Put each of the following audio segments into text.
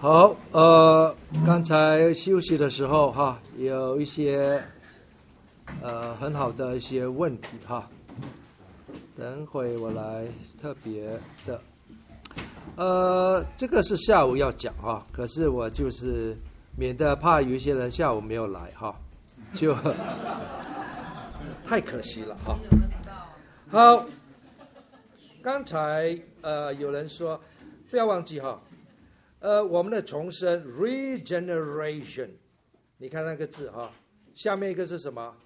好，刚才休息的时候哈，有一些很好的一些问题哈，等会我来特别的，这个是下午要讲哈，可是我就是免得怕有一些人下午没有来哈，就太可惜了哈。好，刚才有人说不要忘记哈。我们的重生 regeneration， 你看那个字哈，下面一个是什么？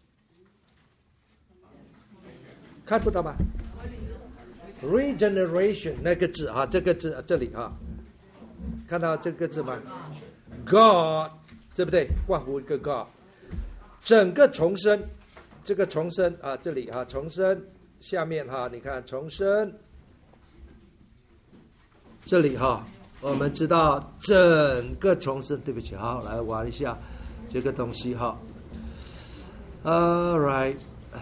看不到吗 ？regeneration 那个字哈，这个字这里哈，看到这个字吗 ？God， 对不对？括弧一个 God， 整个重生，这个重生啊，这里哈，重生下面哈，你看重生，这里哈。我们知道整个重生，对不起，好，来玩一下这个东西哈。All right，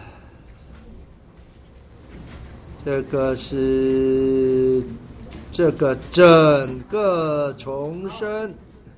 这个是这个整个重生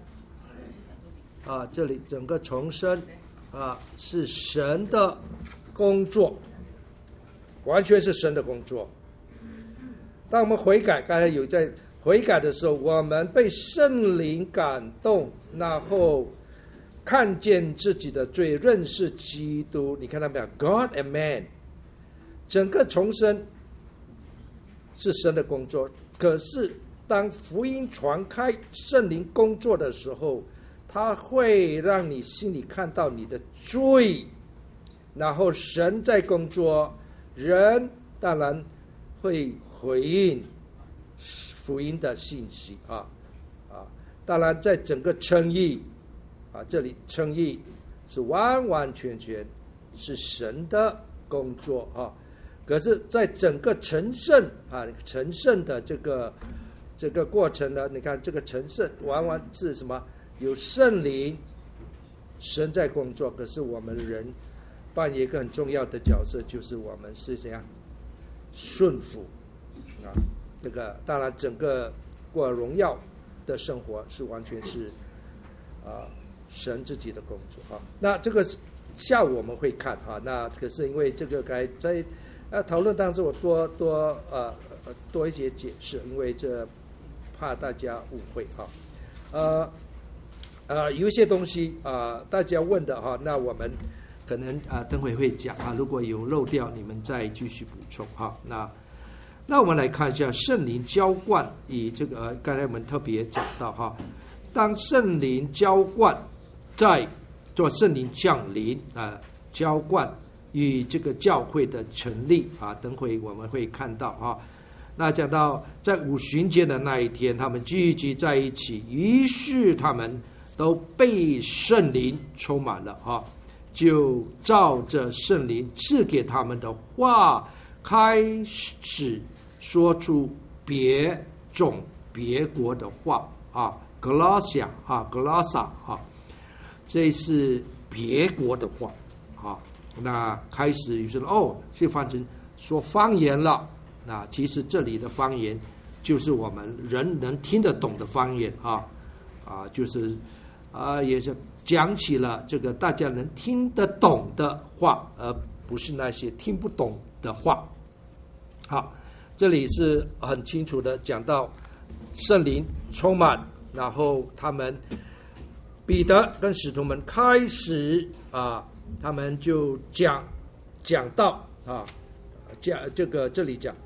啊，这里整个重生啊是神的工作，完全是神的工作。当我们悔改，刚才有在。悔改的时候，我们被圣灵感动，然后看见自己的罪，认识基督。你看到没有 ？God and man， 整个重生是神的工作。可是当福音传开，圣灵工作的时候，他会让你心里看到你的罪，然后神在工作，人当然会回应福音的信息啊，当然在整个称义啊，这里称义是完完全全是神的工作啊。可是，在整个成圣啊，成圣的这个过程呢，你看这个成圣完完是什么？有圣灵，神在工作。可是我们人扮演一个很重要的角色，就是我们是怎样顺服啊。这个当然，整个过荣耀的生活是完全是神自己的工作啊。那这个下午我们会看啊。那可是因为这个该在讨论当中，我多一些解释，因为这怕大家误会啊。有一些东西大家问的哈，那我们可能等会会讲啊。如果有漏掉，你们再继续补充哈。那我们来看一下圣灵浇灌，以这个刚才我们特别讲到哈，当圣灵浇灌在做圣灵降临浇灌与这个教会的成立啊，等会我们会看到哈。那讲到在五旬节的那一天，他们聚集在一起，于是他们都被圣灵充满了哈，就照着圣灵赐给他们的话，开始说出别种别国的话啊 ，Glossia 啊 ，Glossa 啊，这是别国的话啊。那开始于是就翻成说方言了。那其实这里的方言就是我们人能听得懂的方言就是也是讲起了这个大家能听得懂的话，而不是那些听不懂的话。好，这里是很清楚的讲到圣灵充满，然后他们彼得跟使徒们开始他们就讲到讲这里讲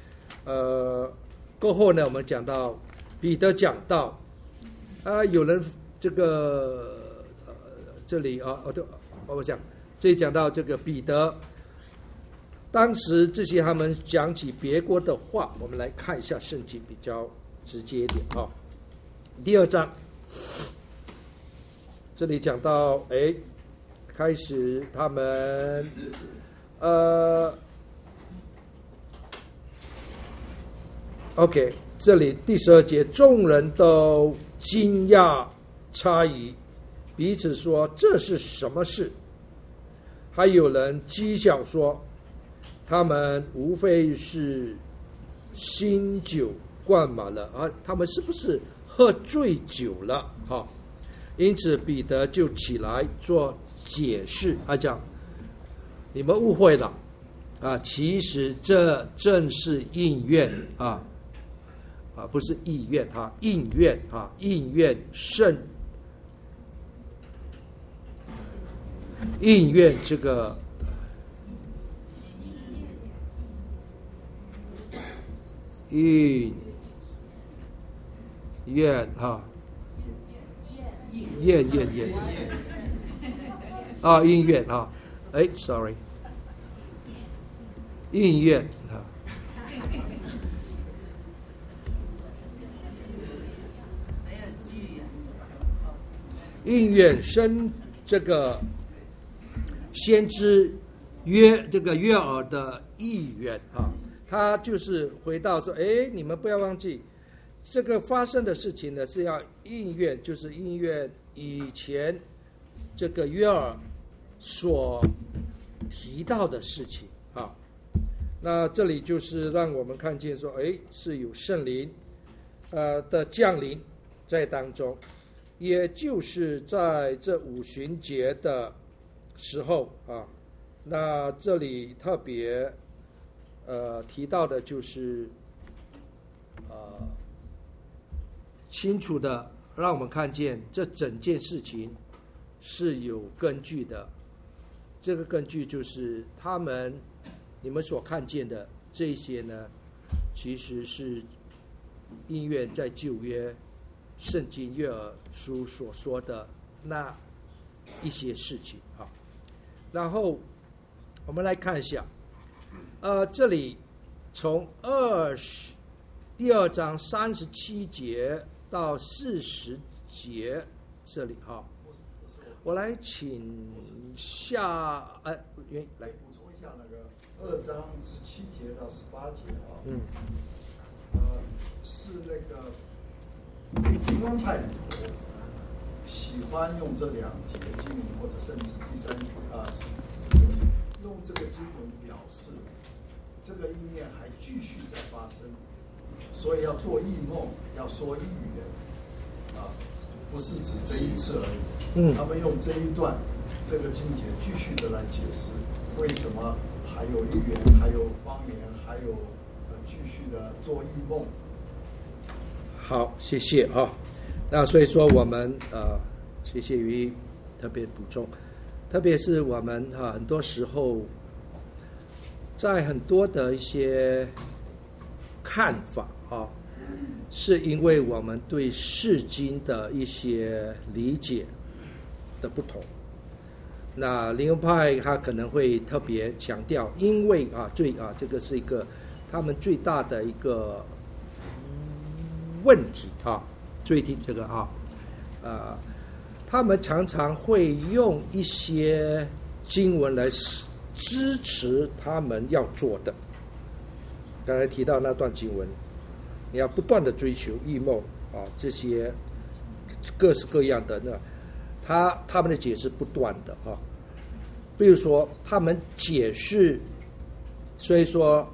过后呢，我们讲到彼得讲到有人这个这里我想这里讲到这个彼得。当时这些他们讲起别国的话，我们来看一下圣经比较直接一点第2章，这里讲到开始他们OK， 这里第12节，众人都惊讶诧异，彼此说这是什么事？还有人讥笑说，他们无非是新酒灌满了他们是不是喝醉酒了，因此彼得就起来做解释，他讲你们误会了其实这正是应验不是意愿应验应验应验这个应验验应验sorry 应验应验生这个先知这个约珥的意愿他就是回到说，你们不要忘记，这个发生的事情呢是要应验，就是应验以前这个约珥所提到的事情那这里就是让我们看见说，是有圣灵的降临在当中，也就是在这五旬节的时候那这里特别提到的就是清楚的让我们看见这整件事情是有根据的。这个根据就是你们所看见的这些呢，其实是应验在旧约圣经约珥书所说的那一些事情然后我们来看一下这里从第二章37节到40节这里我来请下来补充一下那个2章17节到18节是那个灵恩派里头喜欢用这2节经文，或者甚至第3用这个经文表示这个应验还继续在发生，所以要做异梦，要说预言不是指这一次而已。他们用这一段这个经节继续的来解释为什么还有预言，还有方言，还有继续的做异梦。 好，谢谢那所以说我们谢谢于特别补充，特别是我们很多时候在很多的一些看法是因为我们对释经的一些理解的不同。那灵恩派他可能会特别强调，因为这个是一个他们最大的一个问题注意听这个他们常常会用一些经文来支持他们要做的。刚才提到那段经文，你要不断的追求异梦这些各式各样的他们的解释不断的比如说他们解释，所以说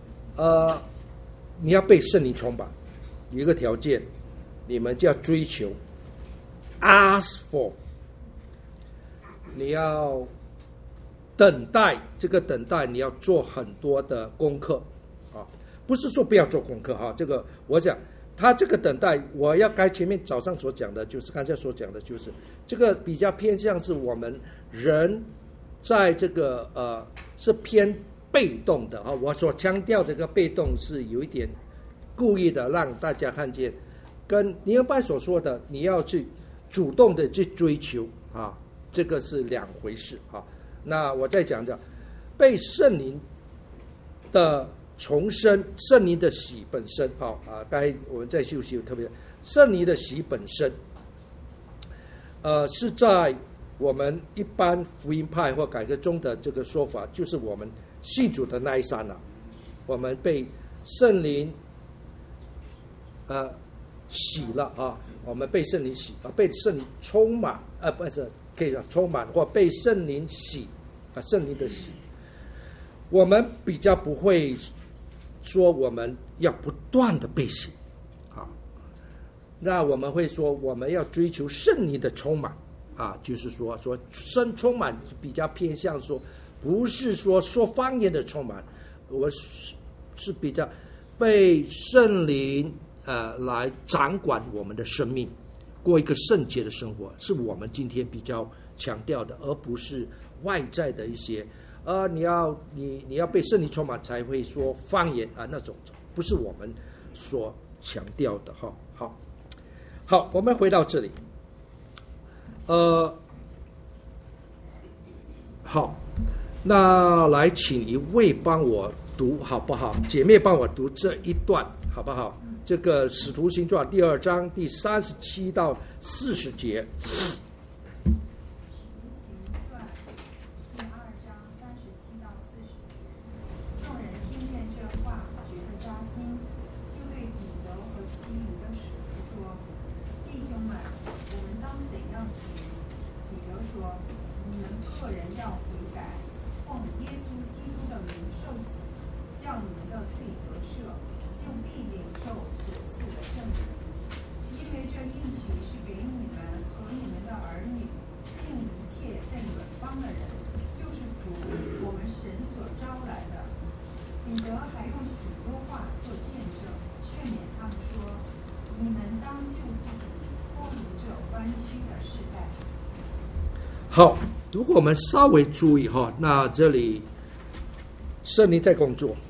你要被圣灵充满，有一个条件，你们就要追求 ask for， 你要等待，这个等待你要做很多的功课不是说不要做功课这个我想他这个等待，我要前面早上所讲的，就是刚才所讲的，就是这个比较偏向是我们人在这个是偏被动的我所强调这个被动是有一点故意的让大家看见，跟灵恩派所说的你要去主动的去追求这个是两回事那我再讲讲被圣灵的重生，圣灵的喜本身该我们在休息特别圣灵的喜本身是在我们一般福音派或改革中的这个说法，就是我们信主的那一刹那，我们被圣灵洗了我们被圣灵洗被圣灵充满不是可以说充满或被圣灵洗圣灵的洗，我们比较不会说我们要不断的被洗那我们会说我们要追求圣灵的充满啊，就是说充满比较偏向说，不是说方言的充满，我是比较被圣灵来掌管我们的生命，过一个圣洁的生活，是我们今天比较强调的，而不是外在的一些你要被圣灵充满才会说方言啊，那种不是我们所强调的哈。好，我们回到这里，好，那来请一位帮我读好不好？姐妹帮我读这一段好不好？这个《使徒行传》第2章第37到40节。好，如果我们稍微注意哈，那这里圣灵在工作，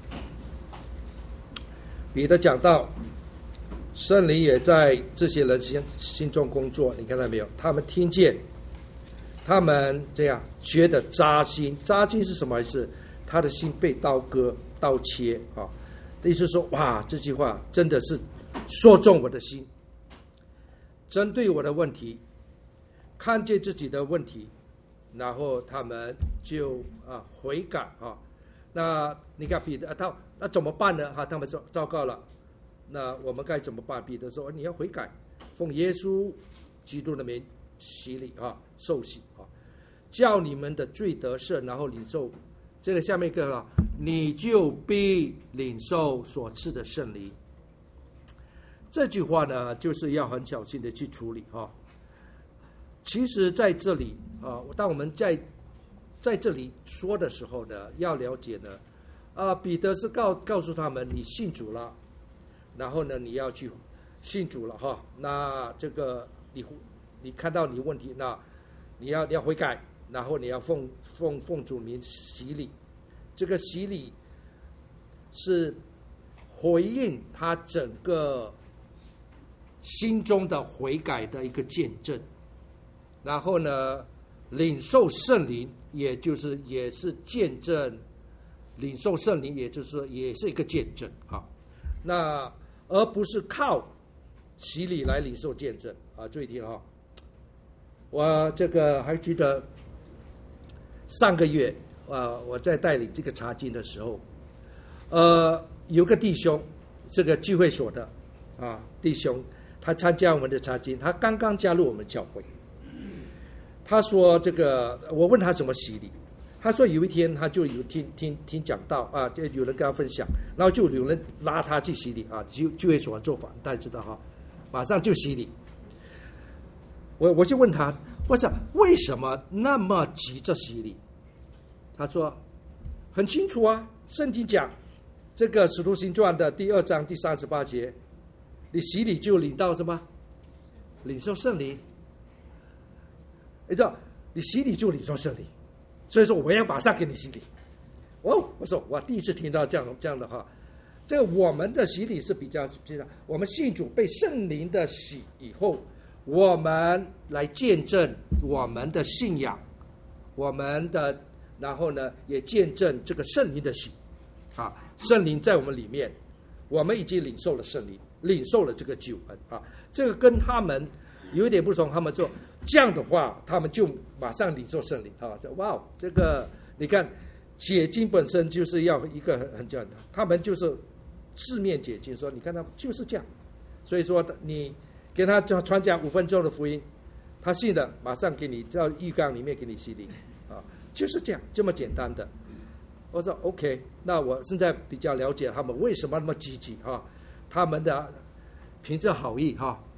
彼得讲到圣灵也在这些人心中工作，你看到没有？他们听见，他们这样觉得扎心。扎心是什么意思？他的心被刀割、刀切啊！意思说，哇，这句话真的是说中我的心，针对我的问题，看见自己的问题，然后他们就悔改啊。那你看彼得那怎么办呢？他们说糟糕了，那我们该怎么办？彼得说你要悔改，奉耶稣基督的名洗礼啊，受洗啊，叫你们的罪得赦，然后领受这个下面一个了，你就必领受所赐的圣灵。这句话呢，就是要很小心的去处理哈。其实在这里当我们在这里说的时候呢，要了解呢，彼得是告诉他们，你信主了，然后呢，你要去信主了哈。那这个你看到你问题，那你要悔改，然后你要奉主名洗礼。这个洗礼是回应他整个心中的悔改的一个见证。然后呢，领受圣灵，也是见证，领受圣灵，也就是说也是一个见证啊。那而不是靠洗礼来领受见证啊。注意听哈，我这个还记得上个月我在带领这个查经的时候，有个弟兄，这个聚会所的弟兄，他参加我们的查经，他刚刚加入我们教会。他说这个，我问他怎么洗礼，他说有一天他就有听讲道就有人跟他分享，然后就有人拉他去洗礼聚会所的做法大家知道哈，马上就洗礼。我就问他，我想为什么那么急着洗礼？他说很清楚啊，圣经讲这个使徒行传的第2章第38节，你洗礼就领到什么？领受圣灵。你知道，你洗礼就领受圣灵，所以说我要马上给你洗礼。我说我第一次听到这样的话。这个我们的洗礼是比较，我们信主被圣灵的洗以后，我们来见证我们的信仰，我们的，然后呢也见证这个圣灵的洗圣灵在我们里面，我们已经领受了圣灵，领受了这个救恩这个跟他们有一点不同，他们说这样的话，他们就马上领受圣灵哇，这个你看解经本身就是要一个很这样的，他们就是字面解经说，你看他就是这样，所以说你给他传讲5分钟的福音，他信的马上给你到浴缸里面给你洗礼就是这样这么简单的。我说 OK， 那我现在比较了解他们为什么那么积极他们的凭着好意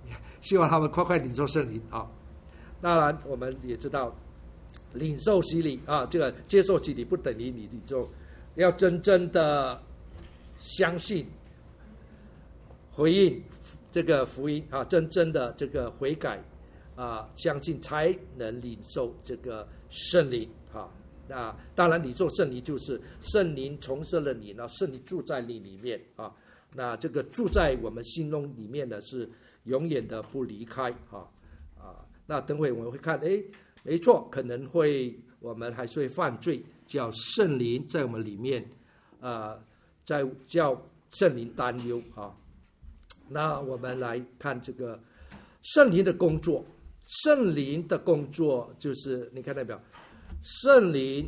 希望他们快快领受圣灵啊。当然，我们也知道，领受洗礼啊，这个接受洗礼不等于你就要真正的相信、回应这个福音啊，真正的这个悔改啊，相信才能领受这个圣灵啊。那当然，领受圣灵就是圣灵重生了你，然后圣灵住在你里面啊。那这个住在我们心中里面的是永远的不离开啊。那等会我们会看，没错，可能会我们还是会犯罪，叫圣灵在我们里面，在叫圣灵担忧啊。那我们来看这个圣灵的工作，圣灵的工作就是你看到没有？圣灵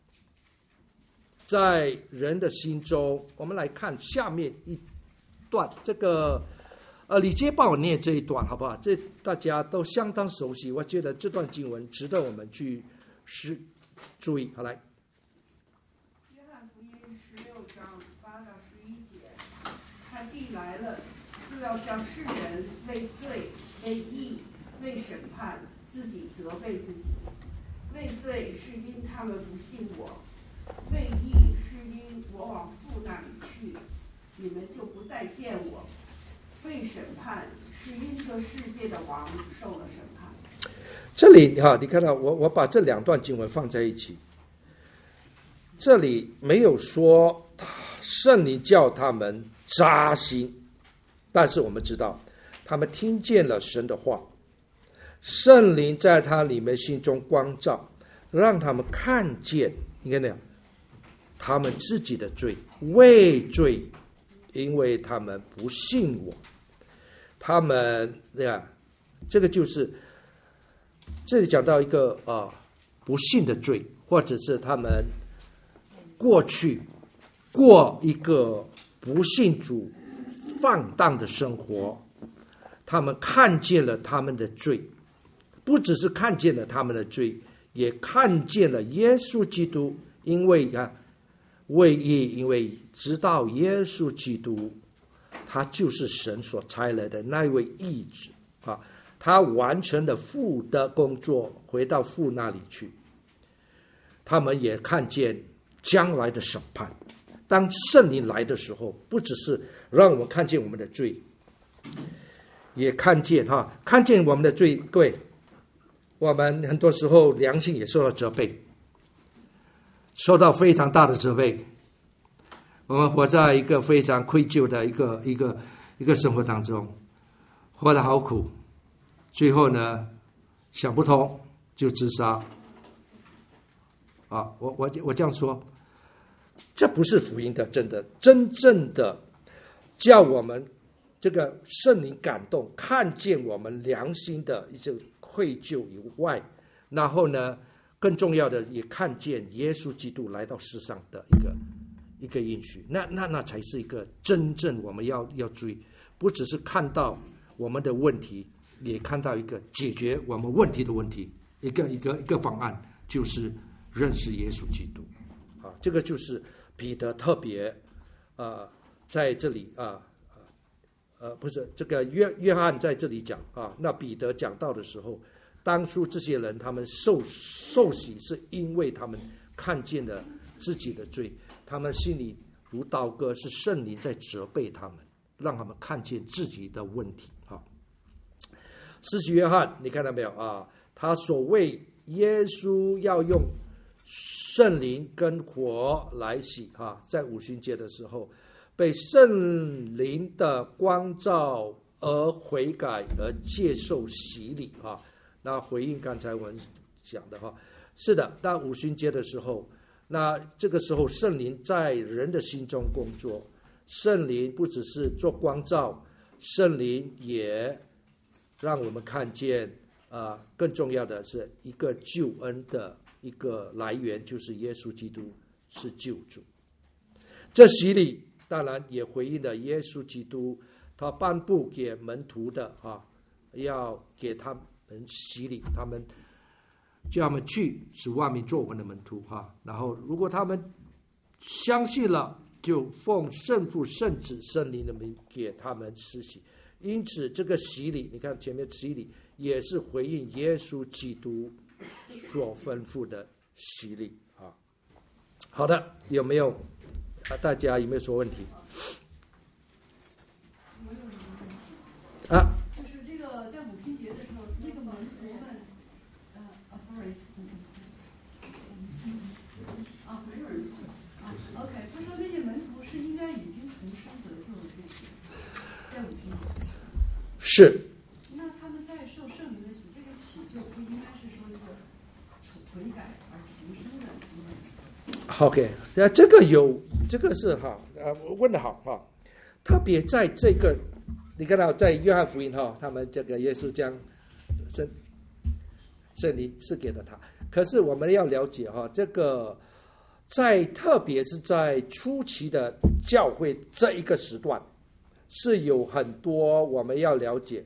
在人的心中，我们来看下面一段这个。李杰帮我念这一段好不好？这大家都相当熟悉，我觉得这段经文值得我们去注意。好，来。 约翰福音16章8到11节，他既来了，就要将世人为罪、为义、为审判，自己责备自己。为罪是因他们不信我，为义是因我往父那里去，你们就不再见我。为审判是因这世界的王受了审判。 这里哈，你看到我把这两段经文放在一起，这里没有说圣灵叫他们扎心，但是我们知道他们听见了神的话，圣灵在他里面心中光照，让他们看见，你看没有，他们自己的罪，畏罪，因为他们不信我。他们这个就是这里讲到一个不信的罪，或者是他们过去过一个不信主放荡的生活，他们看见了他们的罪，不只是看见了他们的罪，也看见了耶稣基督，因为为义，因为知道耶稣基督他就是神所差来的那位义子啊，他完成了父的工作，回到父那里去。他们也看见将来的审判，当圣灵来的时候，不只是让我们看见我们的罪，也看见我们的罪，对，我们很多时候良心也受到责备，受到非常大的责备。我们活在一个非常愧疚的一个生活当中，活得好苦，最后呢想不通就自杀。我这样说，这不是福音的真正的叫我们这个圣灵感动，看见我们良心的一些愧疚以外，然后呢更重要的也看见耶稣基督来到世上的一个应许，那才是一个真正我们要注意，不只是看到我们的问题，也看到一个解决我们问题的问题，一个方案，就是认识耶稣基督啊，这个就是彼得特别在这里不是这个约翰在这里讲啊，那彼得讲到的时候，当初这些人他们受洗是因为他们看见了自己的罪。他们心里如刀割，是圣灵在责备他们，让他们看见自己的问题。施洗约翰，你看到没有啊？他所谓耶稣要用圣灵跟火来洗在五旬节的时候，被圣灵的光照而悔改而接受洗礼那回应刚才我们讲的是的，到五旬节的时候。那这个时候圣灵在人的心中工作，圣灵不只是做光照，圣灵也让我们看见更重要的是一个救恩的一个来源，就是耶稣基督是救主。这洗礼当然也回应了耶稣基督他颁布给门徒的要给他们洗礼，他们叫他们去使万民做我们的门徒然后如果他们相信了，就奉圣父圣子圣灵的名给他们施洗， 因此这个洗礼，你看前面洗礼也是回应耶稣基督所吩咐的洗礼啊。好的，有没有大家有没有什么问题？啊， 就是这个在五旬节的时候，那个门徒们，sorry，OK， 他说那些门徒是应该已经重生得救的这些，在五旬节。 是。 那他们在受圣灵的洗，这个洗就不应该是说一个悔改而重生的。 OK， 这个是好，问得好哈。特别在这个，你看到在约翰福音哈，他们这个耶稣将圣灵赐给了他。可是我们要了解哈，这个特别是在初期的教会这一个时段，是有很多我们要了解。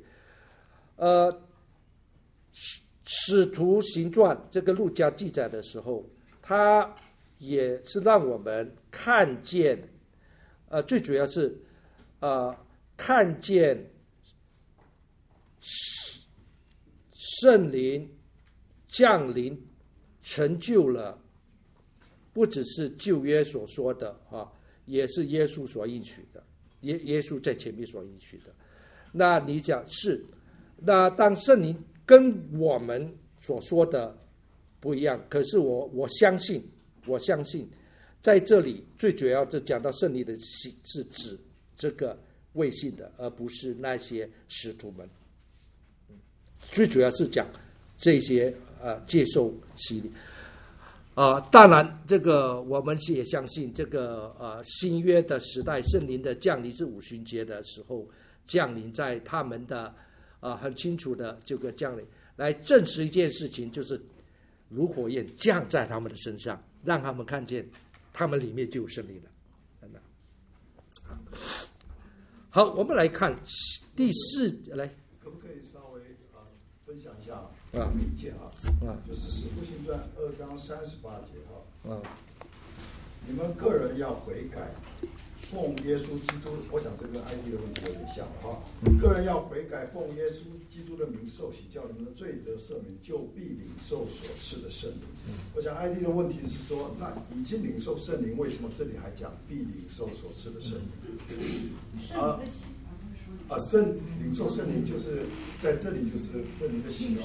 使徒行传这个路加记载的时候，他也是让我们看见，最主要是看见圣灵降临，成就了不只是旧约所说的也是耶稣所应许的，耶稣在前面所应许的。那你讲是，那当圣灵跟我们所说的不一样，可是我相信，在这里最主要是讲到圣灵的洗是指这个未信的，而不是那些使徒们。最主要是讲这些接受洗礼当然这个我们也相信这个新约的时代，圣灵的降临是五旬节的时候降临在他们的很清楚的这个降临，来证实一件事情，就是如火焰降在他们的身上，让他们看见他们里面就有圣灵了。好，我们来看第四，来， 可不可以稍微分享一下理解就是《使徒行传》2章38节你们个人要悔改，奉耶稣基督，我想这跟 ID 的问题有点像个人要悔改，奉耶稣基督的名受洗，叫你们的罪得赦免，就必领受所赐的圣灵。我想 ID 的问题是说，那已经领受圣灵，为什么这里还讲必领受所赐的圣灵？领受圣灵就是在这里就是圣灵的洗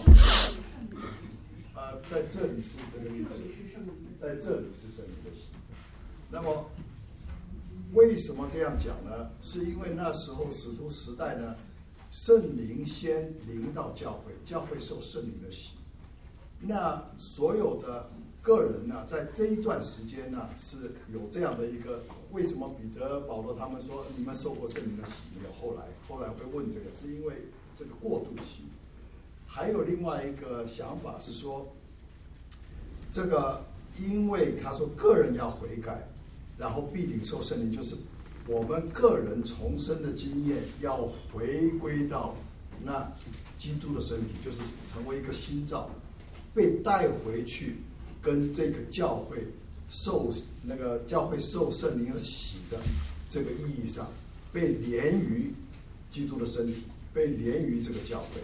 在这里是这个意思，在这里是圣灵的洗。那么为什么这样讲呢？是因为那时候使徒时代呢，圣灵先临到教会，教会受圣灵的洗。那所有的个人呢，在这一段时间呢，是有这样的一个，为什么彼得、保罗他们说你们受过圣灵的洗没有？后来会问这个，是因为这个过渡期。还有另外一个想法是说，这个因为他说个人要悔改，然后必领受圣灵，就是我们个人重生的经验要回归到那基督的身体，就是成为一个新造，被带回去跟这个教会受圣灵的洗的这个意义上，被连于基督的身体，被连于这个教会，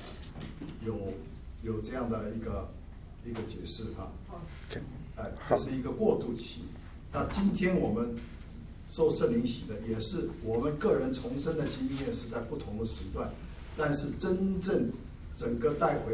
有这样的一个解释这是一个过渡期。那今天我们受圣灵洗的，也是我们个人重生的经验是在不同的时段，但是真正整个带回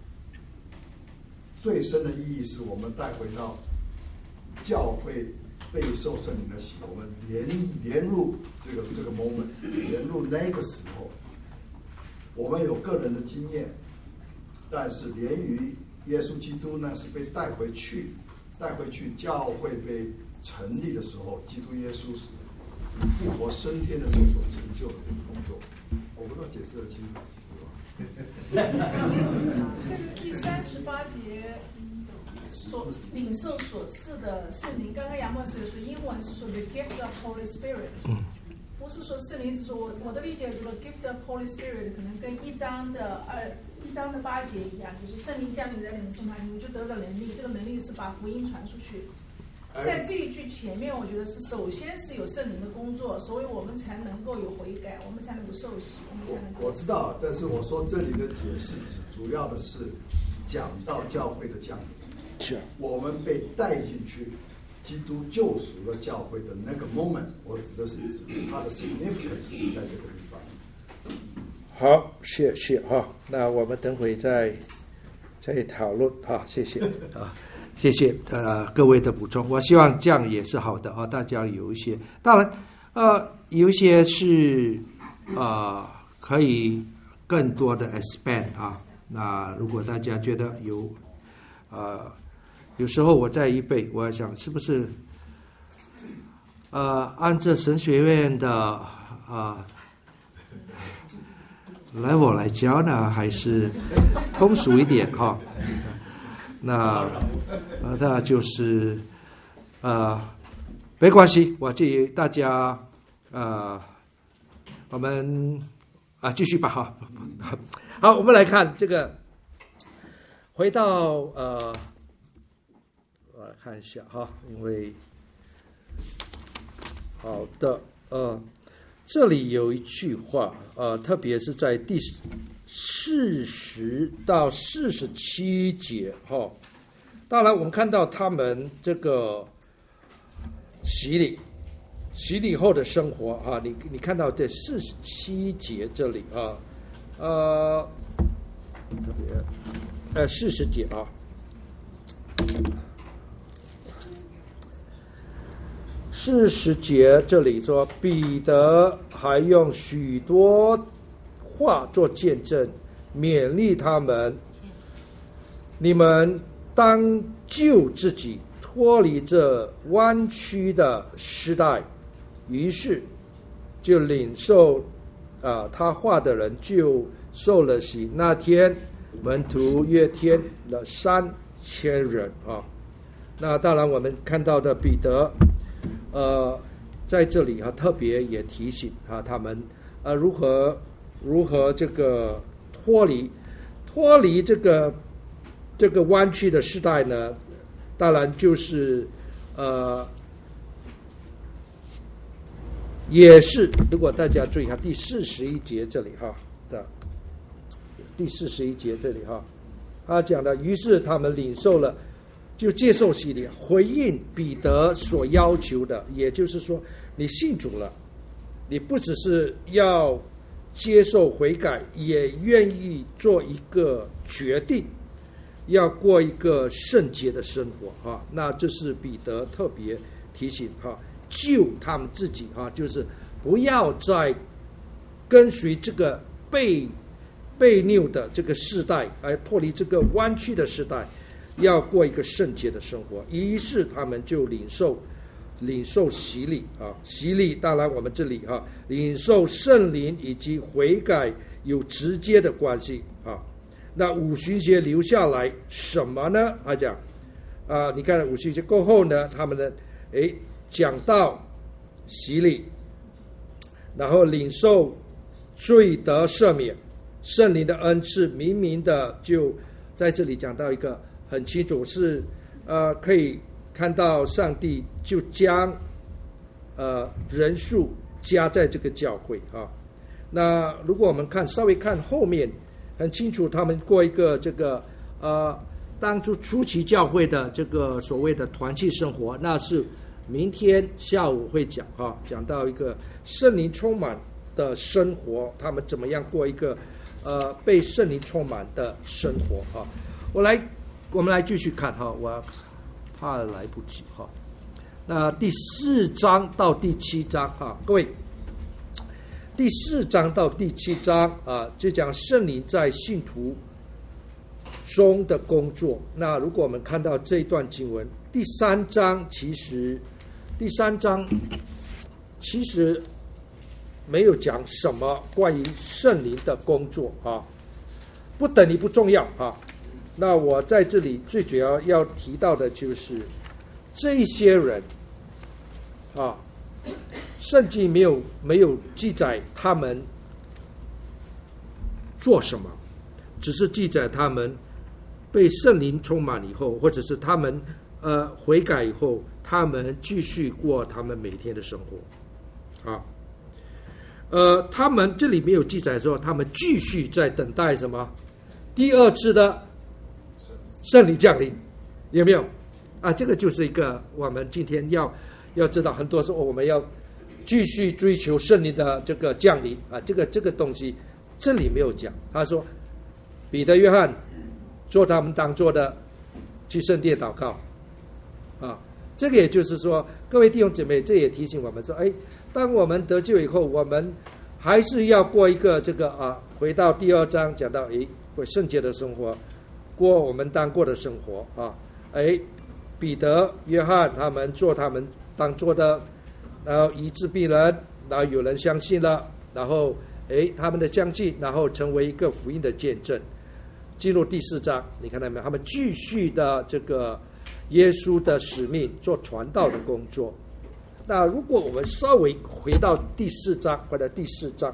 最深的意义是我们带回到教会被受圣灵的洗，我们连入这个 moment， 连入那个时候，我们有个人的经验，但是连于耶稣基督呢是被带回去教会被成立的时候，基督耶稣复活升天的时候所成就的这个工作。我不知道解释得清楚这个第38节所领受所赐的圣灵，刚刚杨牧师说英文是说 the gift of Holy Spirit，不是说圣灵，是说我的理解，这个 gift of Holy Spirit 可能跟1章的8节一样，就是圣灵降临在你们身上，你们就得着能力，这个能力是把福音传出去。 在这一句前面，我觉得是首先是有圣灵的工作，所以我们才能够有悔改，我们才能够受洗，我们才能够。 我知道，但是我说这里的解释主要的是讲到教会的降临， 是我们被带进去，基督救赎了教会的那个 moment， 我指的是它的 significance 是在这个地方。 好，谢谢哈。那我们等会再讨论哈，谢谢啊。谢谢各位的补充，我希望这样也是好的啊。大家有一些，当然有一些是可以更多的 expand 啊。那如果大家觉得有时候我在预备，我想是不是按照神学院的level 来教呢，还是通俗一点哈？那就是没关系，我建议大家我们继续吧哈。好，我们来看这个，回到我来看一下哈，因为好的这里有一句话特别是在第40到47节哈。当然，我们看到他们这个洗礼后的生活啊，你看到这47节这里啊，特别40节啊，40节这里说，彼得还用许多话做见证，勉励他们，你们当救自己脱离这弯曲的时代。于是就领受他话的人就受了洗。那天门徒约添了3000人啊。那当然我们看到的彼得在这里特别也提醒他们如何这个脱离这个弯曲的时代呢，当然就是也是，如果大家注意一下第41节这里的第41节这里他讲的，于是他们领受了，就接受洗礼，回应彼得所要求的，也就是说，你信主了，你不只是要接受悔改，也愿意做一个决定。要过一个圣洁的生活那这是彼得特别提醒救他们自己就是不要再跟随这个悖谬的这个世代，而脱离这个弯曲的时代，要过一个圣洁的生活。于是他们就领受洗礼洗礼当然我们这里领受圣灵以及悔改有直接的关系那五旬节留下来什么呢？他讲你看五旬节过后呢，他们的讲到洗礼，然后领受罪得赦免，圣灵的恩赐，明明的就在这里讲到一个很清楚，是可以看到上帝就将人数加在这个教会那如果我们稍微看后面。很清楚，他们过一个这个当初期教会的这个所谓的团契生活，那是明天下午会讲讲到一个圣灵充满的生活，他们怎么样过一个被圣灵充满的生活我们来继续看我怕来不及那第4章到第7章各位。第4章到第7章就讲圣灵在信徒中的工作。那如果我们看到这一段经文，第3章其实没有讲什么关于圣灵的工作不等于不重要那我在这里最主要提到的就是这些人圣经没有记载他们做什么，只是记载他们被圣灵充满以后，或者是他们悔改以后，他们继续过他们每天的生活，啊，他们这里没有记载说他们继续在等待什么第二次的圣灵降临，有没有？啊，这个就是一个我们今天要知道，很多时候我们要继续追求圣灵的这个降临啊，这个东西这里没有讲。他说彼得、约翰做他们当做的去圣殿祷告啊，这个也就是说，各位弟兄姐妹，这也提醒我们说，当我们得救以后，我们还是要过一个这个回到第2章讲到过圣洁的生活，过我们当过的生活啊，彼得、约翰他们做他们当做的，然后医治病人，然后有人相信了，然后他们的相信，然后成为一个福音的见证。进入第4章，你看到没有？他们继续的这个耶稣的使命，做传道的工作。那如果我们稍微回到第4章，或者第4章，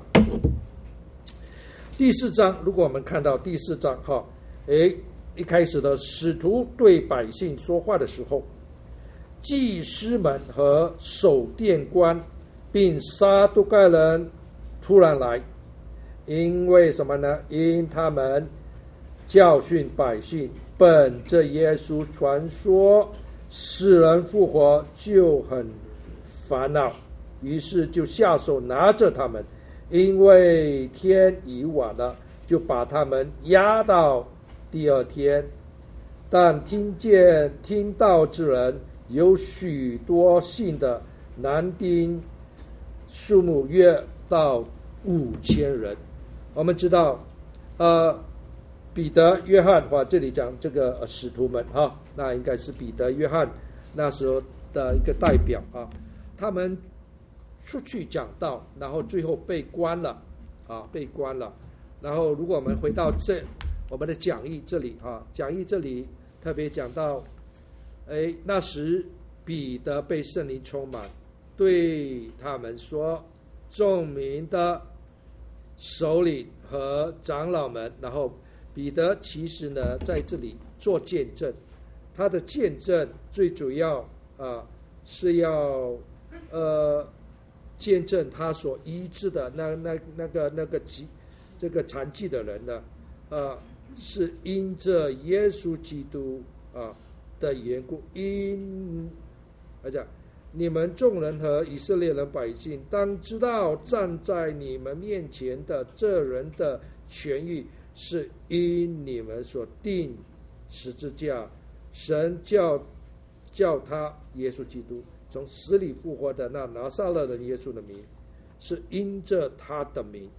如果我们看到第4章一开始的使徒对百姓说话的时候，祭司们和守殿官并撒都该人突然来，因为什么呢？因他们教训百姓，本着耶稣传说死人复活就很烦恼，于是就下手拿着他们，因为天已晚了，就把他们押到第2天。但听到之人有许多信的，男丁数目约到5000人。我们知道彼得、约翰这里讲这个使徒们那应该是彼得、约翰那时候的一个代表他们出去讲道，然后最后被关了然后如果我们回到我们的讲义这里讲义这里特别讲到那时彼得被圣灵充满，对他们说，众民的首领和长老们，然后彼得其实呢在这里做见证，他的见证最主要是要见证他所医治的这个残疾的人呢是因着耶稣基督的缘故，你们众人和以色列人百姓当知道，站在你们面前的这人的痊愈是因你们所定十字架，神叫他耶稣基督从死里复活的那拿撒勒人耶稣的名，是因着他的名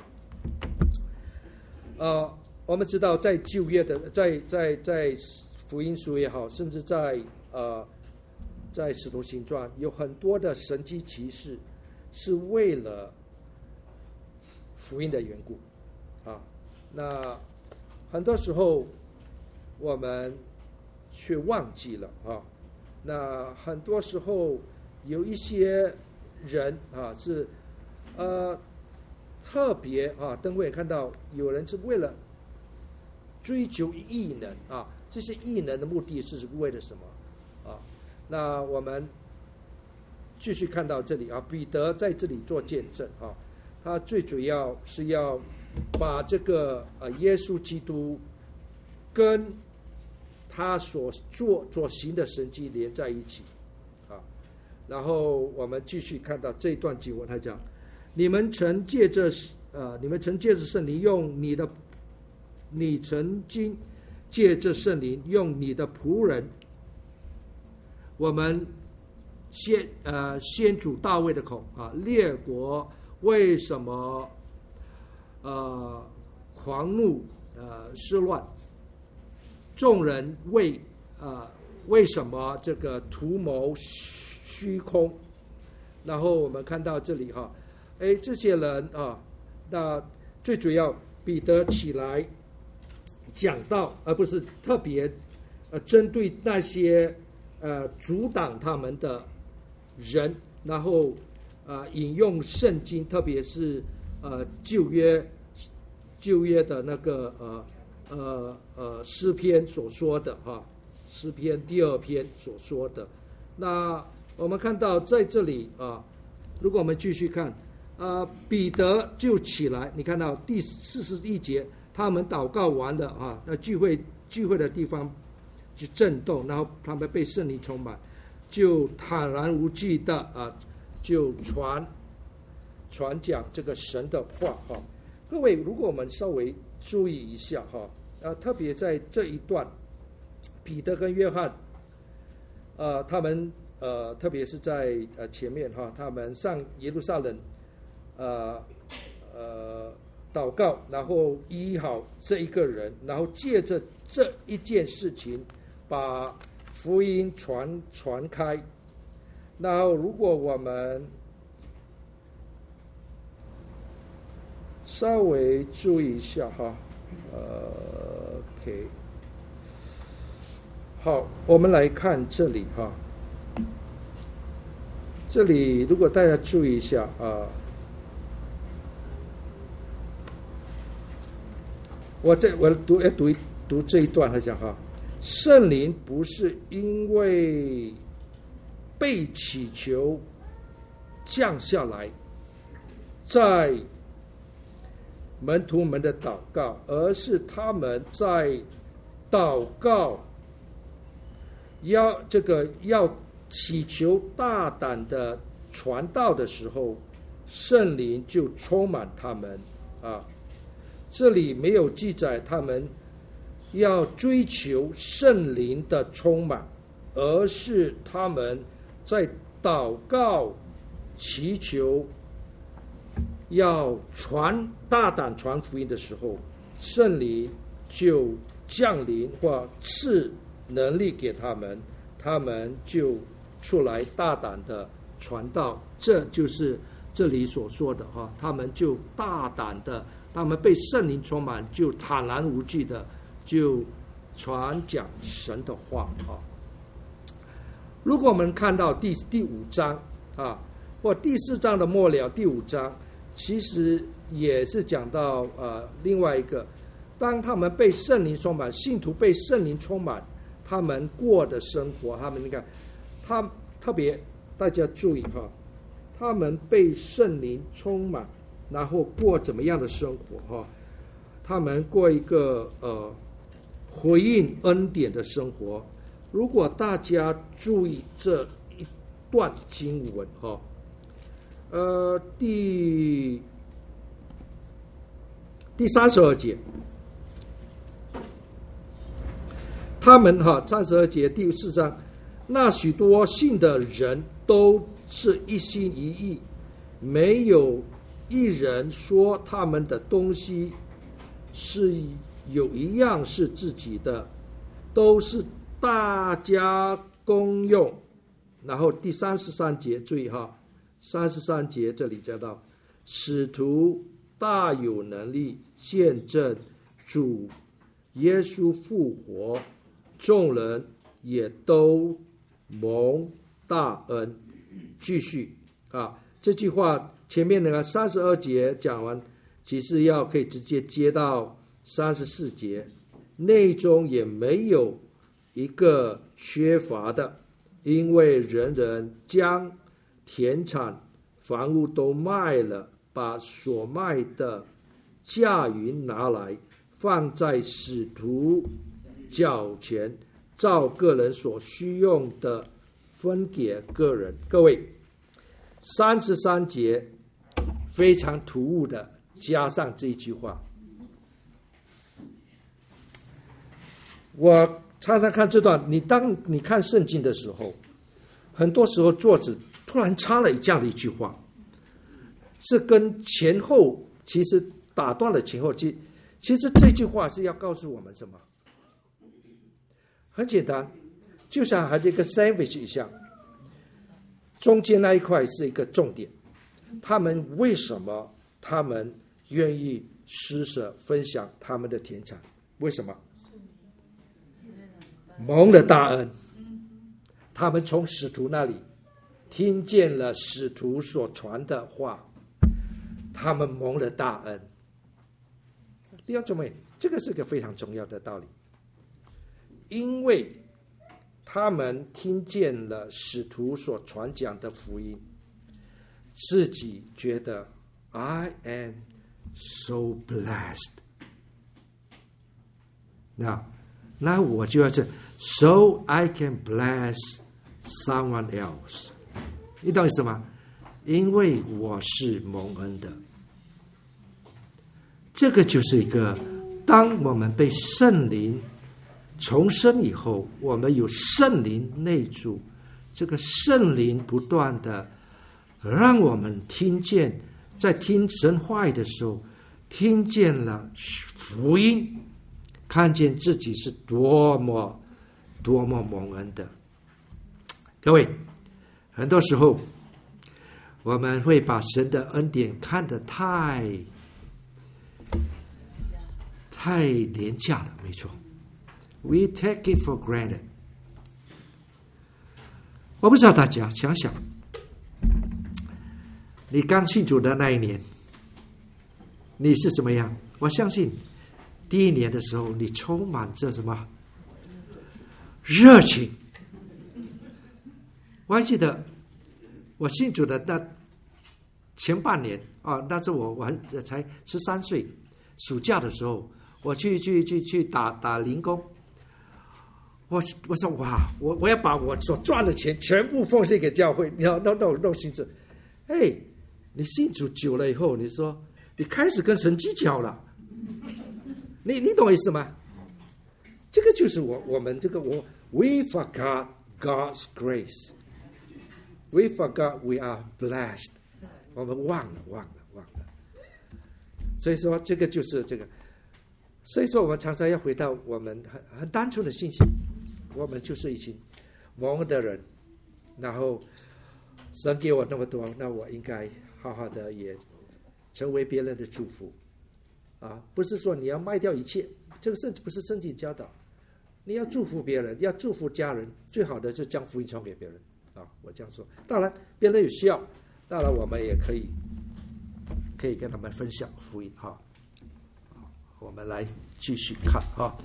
我们知道在旧约的在福音书也好，甚至在使徒行传有很多的神迹奇事是为了福音的缘故那很多时候我们却忘记了那很多时候有一些人是特别等会看到有人是为了追求异能这些异能的目的是为了什么那我们继续看到这里彼得在这里做见证他最主要是要把这个耶稣基督跟他所行的神迹连在一起然后我们继续看到这一段经文，他讲你曾借着圣灵你曾经借着圣灵用你的仆人我们先祖大卫的口列国为什么狂怒失乱，众人为什么这个图谋虚空，然后我们看到这里这些人那最主要彼得起来讲道，而不是特别针对那些阻挡他们的人，然后引用圣经，特别是旧约的那个诗篇所说的诗篇第2篇所说的。那我们看到在这里如果我们继续看彼得就起来，你看到第41节，他们祷告完了那聚会的地方就震动，然后他们被圣灵充满，就坦然无惧的就传讲这个神的话各位，如果我们稍微注意一下特别在这一段，彼得跟约翰他们特别是在前面他们上耶路撒冷祷告，然后医好这一个人，然后借着这一件事情把福音传开。然后如果我们稍微注意一下OK， 好，我们来看这里这里如果大家注意一下我读这一段，他讲圣灵不是因为被祈求降下来在门徒们的祷告，而是他们在祷告要祈求大胆的传道的时候，圣灵就充满他们这里没有记载他们要追求圣灵的充满，而是他们在祷告祈求要大胆传福音的时候，圣灵就降临或赐能力给他们，他们就出来大胆的传道。这就是这里所说的他们就大胆的，他们被圣灵充满，就坦然无惧的就传讲神的话如果我们看到第5章或第4章的末了，第5章其实也是讲到另外一个，当他们被圣灵充满，信徒被圣灵充满，他们过的生活，你看他特别大家注意他们被圣灵充满，然后过怎么样的生活他们过一个回应恩典的生活。如果大家注意这一段经文第32节，他们32节第4章，那许多信的人都是一心一意，没有一人说他们的东西是有一样是自己的，都是大家公用。然后第33节，注意33节这里讲到，使徒大有能力见证主耶稣复活，众人也都蒙大恩。继续这句话前面那个32节讲完，其实可以直接接到34节，内中也没有一个缺乏的，因为人人将田产房屋都卖了，把所卖的价银拿来放在使徒脚前，照个人所需用的分给个人。各位，33节非常突兀的加上这一句话。我常常看这段，当你看圣经的时候，很多时候作者突然插了这样的一句话，是跟前后其实打断了前后。其实这句话是要告诉我们什么？很简单，就像还是一个 sandwich 一样，中间那一块是一个重点。他们为什么他们愿意施舍分享他们的田产？为什么？蒙了大恩。他们从使徒那里听见了使徒所传的话，他们蒙了大恩。弟兄姊妹，这个是个非常重要的道理，因为他们听见了使徒所传讲的福音，自己觉得 I am so blessed。那我就要是 so I can bless someone else。你懂意思吗？因为我是蒙恩的。这个就是一个，当我们被圣灵重生以后，我们有圣灵内住，这个圣灵不断的让我们听见，在听神话语的时候，听见了福音，看见自己是多么蒙恩的。各位，很多时候我们会把神的恩典看得太廉价了，没错。We take it for granted。我不知道大家想想，你刚信主的那一年，你是怎么样？我相信第一年的时候，你充满着什么热情。我还记得我信主的那前半年啊，那时候我才13岁，暑假的时候，我去打零工。我说哇，我要把我所赚的钱全部奉献给教会。你要弄心智。你信主久了以后，你说你开始跟神计较了，你懂我意思吗？这个就是我们这个we forgot God's grace, we forgot we are blessed， 我们忘了。所以说这个就是这个，所以说我们常常要回到我们很单纯的信心，我们就是一群蒙恩的人，然后神给我那么多，那我应该好好的也成为别人的祝福啊！不是说你要卖掉一切，这个不是圣经教导。你要祝福别人，要祝福家人，最好的是将福音传给别人啊！我这样说。当然，别人有需要，当然我们也可以跟他们分享福音哈。我们来继续看哈。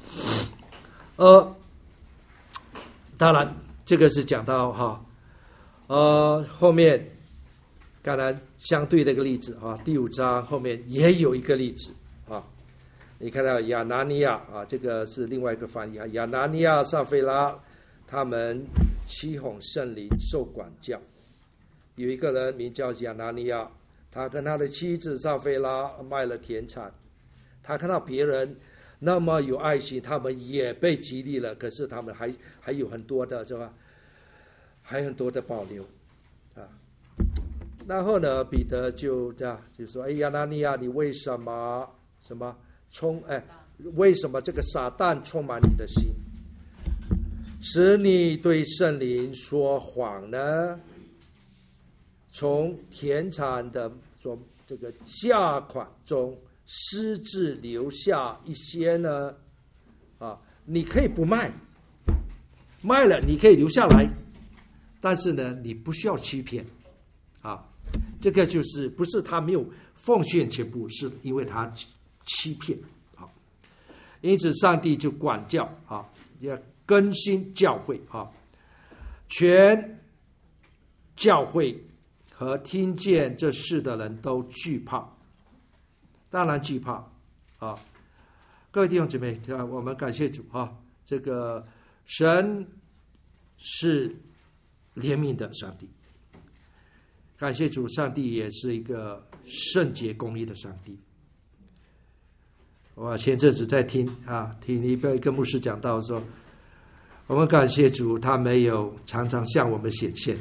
当然这个是讲到哈，后面当然相对的一个例子啊，第5章后面也有一个例子啊。你看到亚拿尼亚啊，这个是另外一个翻译啊，亚拿尼亚、撒非拉他们欺哄圣灵受管教。有一个人名叫亚拿尼亚，他跟他的妻子撒非拉卖了田产，他看到别人那么有爱心，他们也被激励了，可是他们还有很多的是吧？还有很多的保留啊。然后呢，彼得就说：“哎，亚拿尼亚，你为什么为什么这个撒旦充满你的心，使你对圣灵说谎呢？从田产的这个价款中私自留下一些呢？你可以不卖，卖了你可以留下来，但是呢，你不需要欺骗啊。这个就是不是他没有奉献全部，是因为他欺骗啊。因此，上帝就管教啊，要更新教会啊，全教会和听见这事的人都惧怕，当然惧怕啊。各位弟兄姊妹，我们感谢主啊，这个神是怜悯的上帝。感谢主，上帝也是一个圣洁公义的上帝。我前阵子在听一个牧师讲到说，我们感谢主，他没有常常向我们显现，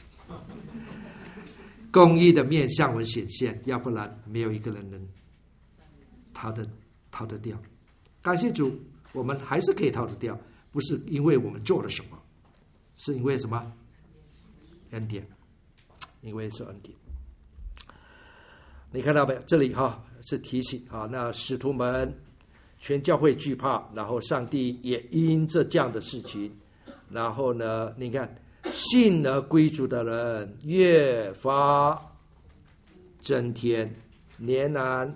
公义的面向我们显现，要不然没有一个人能逃得掉。感谢主，我们还是可以逃得掉，不是因为我们做了什么，是因为什么？恩典。因为是恩典，你看到没有？这里是提醒那使徒们全教会惧怕，然后上帝也因着这样的事情，然后呢，你看信而归主的人越发增添，年男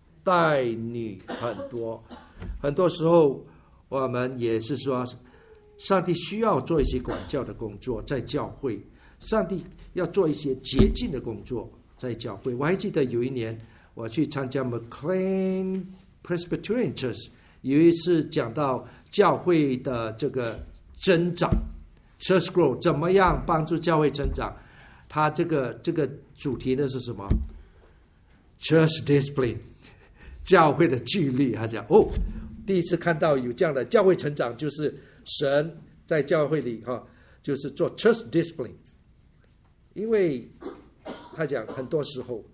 带女很多。很多时候我们也是说， 上帝需要做一些管教的工作在教会，上帝要做一些洁净的工作在教会。我还记得有一年我去参加 McLean Presbyterian Church， 有一次讲到教会的这个增长 Church Growth 怎么样帮助教会增长，他这个主题呢是什么？ Church Discipline， 教会的纪律。他讲第一次看到有这样的教会成长，就是神在教会里就是做 Church Discipline。因为他讲很多时候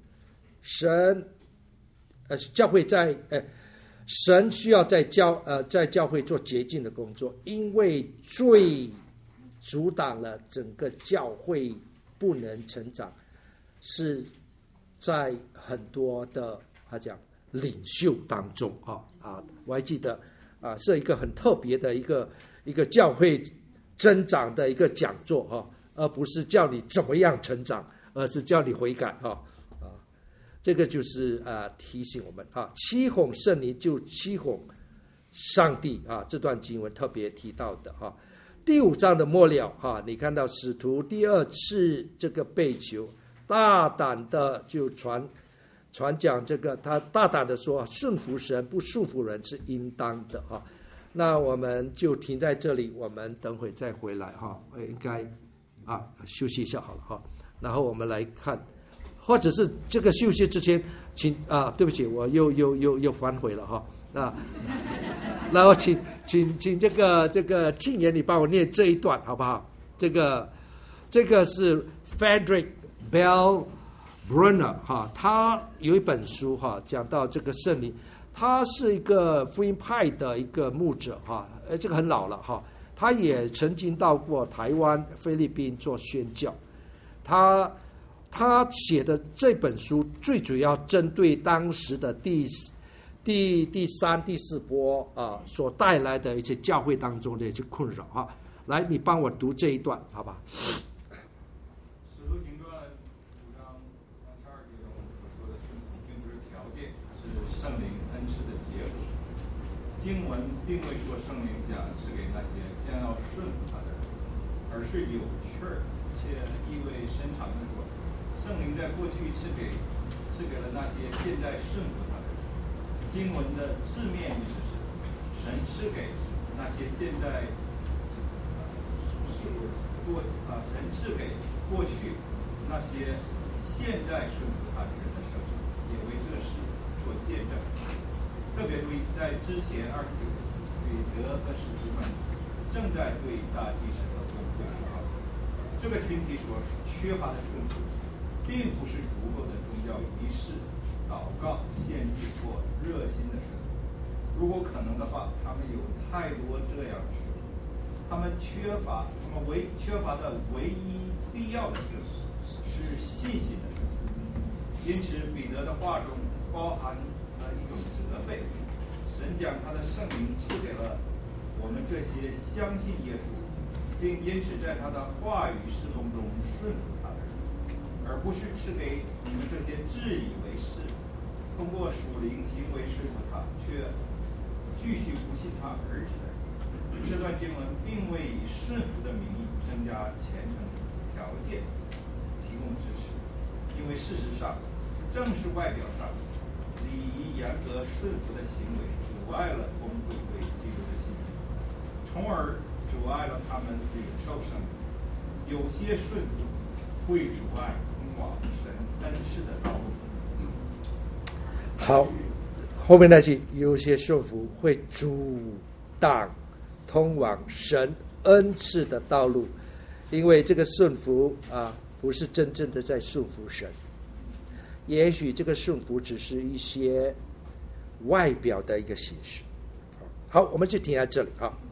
教会神需要在教会做洁净的工作，因为罪阻挡了整个教会不能成长，是在很多的他讲领袖当中我还记得是一个很特别的一个教会增长的一个讲座而不是叫你怎么样成长，而是叫你悔改这个就是提醒我们欺哄圣灵就欺哄上帝这段经文特别提到的第5章的末了你看到使徒第2次这个被囚，大胆的就传讲这个，他大胆的说顺服神不顺服人是应当的那我们就停在这里，我们等会再回来应该休息一下好了然后我们来看，或者是这个休息之前请对不起，我又反悔了然后请这个庆言你帮我念这一段好不好？这个是 Frederick Bell Brunner 他有一本书讲到这个圣灵，他是一个福音派的一个牧者这个很老了他也曾经到过台湾、菲律宾做宣教。他写的这本书最主要针对当时的第3、第4波所带来的一些教会当中的一些困扰来，你帮我读这一段好吧？ 使徒行传5章32节中所说的顺服，并不是条件，是圣灵恩赐的结果。经文并未说圣灵将赐给那些将要顺服他的人，而是有趣儿且意味深长的说，圣灵在过去赐给了那些现在顺服他的人。经文的字面意思是，神赐给那些现在神赐给过去那些现在顺服他的人的圣灵，也为这事做见证。特别注意，在之前29节，彼得和使徒们正在对大祭司和公会说话。这个群体所缺乏的顺服，并不是足够的宗教仪式、祷告、献祭或热心的顺服。如果可能的话，他们有太多这样的顺服。他们缺乏的唯一必要的顺服是信心的顺服。因此，彼得的话中包含了一种责备。神将他的圣灵赐给了我们这些相信耶稣，并因此在他的话语事工中顺服他的人，而不是赐给你们这些自以为是，通过属灵行为顺服他，却继续不信他儿子的人。这段经文并未以顺服的名义增加虔诚条件，提供支持，因为事实上，正是外表上礼仪严格顺服的行为阻碍了公会对基督的信心，从而阻碍了他们领受圣灵。有些顺服会阻碍通往神恩赐的道路。 好，后面那句有些顺服会阻挡通往神恩赐的道路，因为这个顺服不是真正的在顺服神，也许这个顺服只是一些外表的一个形式。好，我们就停在这里